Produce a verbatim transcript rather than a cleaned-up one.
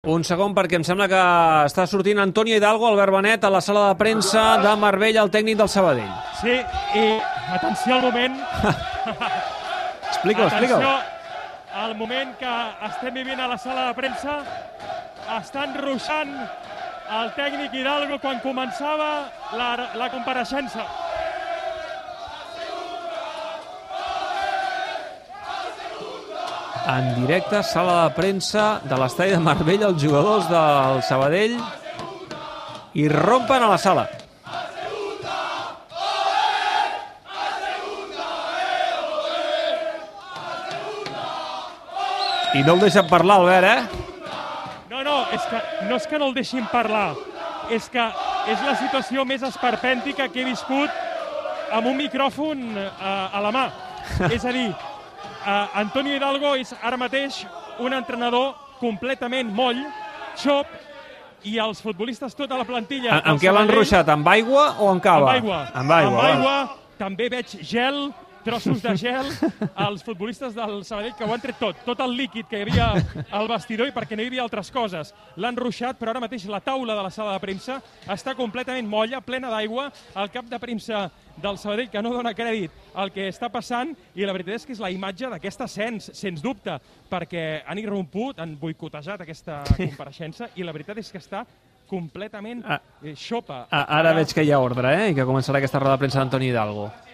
Un segon, perquè em sembla que està sortint Antonio Hidalgo, Albert Benet, a la sala de premsa de Marbella, el tècnic del Sabadell. Sí, i atenció al moment... Explica-ho, explica-ho. Atenció al moment que estem vivint a la sala de premsa. Estan ruixant el tècnic Hidalgo quan començava la, la compareixença. En directe, sala de premsa de l'estadi de Marbella, els jugadors del Sabadell i rompen a la sala. I no el deixen parlar, Albert, eh? No, no, és que no és que no el deixin parlar, és que és la situació més esperpèntica que he viscut amb un micròfon a, a la mà. És a dir, Uh, Antonio Hidalgo és ara mateix un entrenador completament moll, xop, i els futbolistes, tota la plantilla... En, amb què l'han ruixat? Amb aigua o amb cava? Amb aigua. Amb aigua, amb aigua. També veig gel, trossos de gel. Els futbolistes del Sabadell que ho han tret tot. Tot el líquid que hi havia al vestidor i perquè no hi havia altres coses. L'han ruixat, però ara mateix la taula de la sala de premsa està completament molla, plena d'aigua. El cap de premsa del Sabadell que no dona crèdit al que està passant, i la veritat és que és la imatge d'aquest ascens, sens dubte, perquè han irromput, han boicotejat aquesta compareixença, i la veritat és que està completament ah, xopa. Ah, ara veig que hi ha ordre, eh? I que començarà aquesta roda de premsa d'Antoni Hidalgo.